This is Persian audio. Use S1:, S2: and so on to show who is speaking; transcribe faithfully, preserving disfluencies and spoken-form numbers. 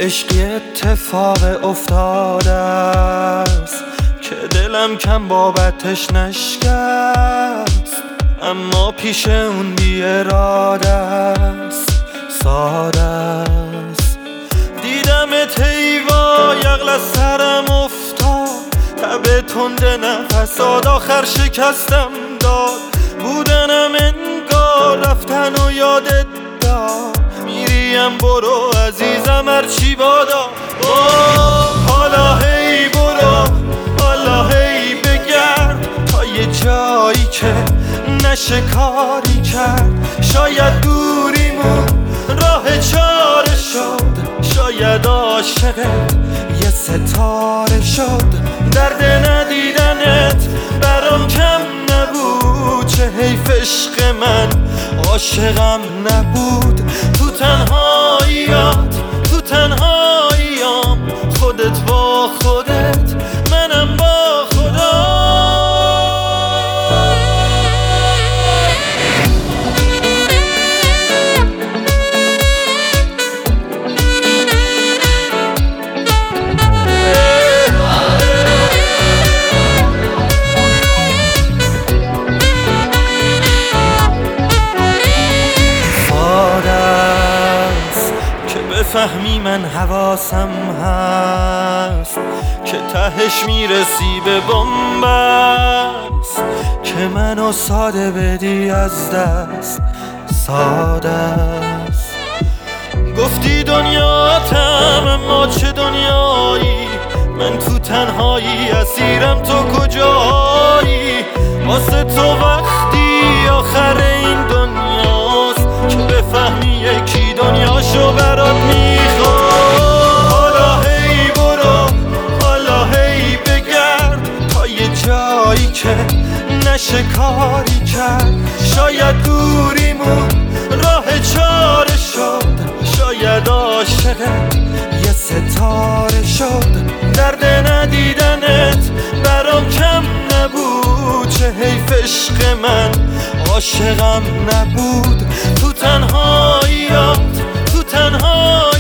S1: عشقی اتفاق افتاده است که دلم کم بابتش نشکست، اما پیش اون بی اراده است، ساده است. دیدمت ایوا یغل از سرم افتاد، تب تند نفسات آخر شکستم داد. بودنم انگار رفتن و یادت داد، میریم برو عزیزم هرچی بادا. حالا هی برو، حالا هی بگرد تا یه جایی که نشه کاری کرد. شاید دوریمون راه چاره شد، شاید عاشقت یه ستاره شد. درد ندیدنت برام کم نبود، چه حیف عشق من عاشقم نبود. تو تنهاییات تو تنهاییام، خودت با خودت منم با خدا. فهمی من حواسم هست که تهش میرسی به بنبست، که منو ساده بدی از دست، ساده است. گفتی دنیاتم اما چه دنیایی، من تو تنهایی اسیرم تو کجایی. واسه تو وقتی آخر این دنیاست که بفهمی یکی دنیاشو برات میخواد. حالا هی برو، حالا هی بگرد تا یه جایی که نشه کاری کرد. شاید دوریمون راه چاره شد، شاید عاشقت یه ستاره شد. درد ندیدنت برام کم نبود، چه حیف عشق من عاشقم نبود. تو تنهاییات تو تنهاییات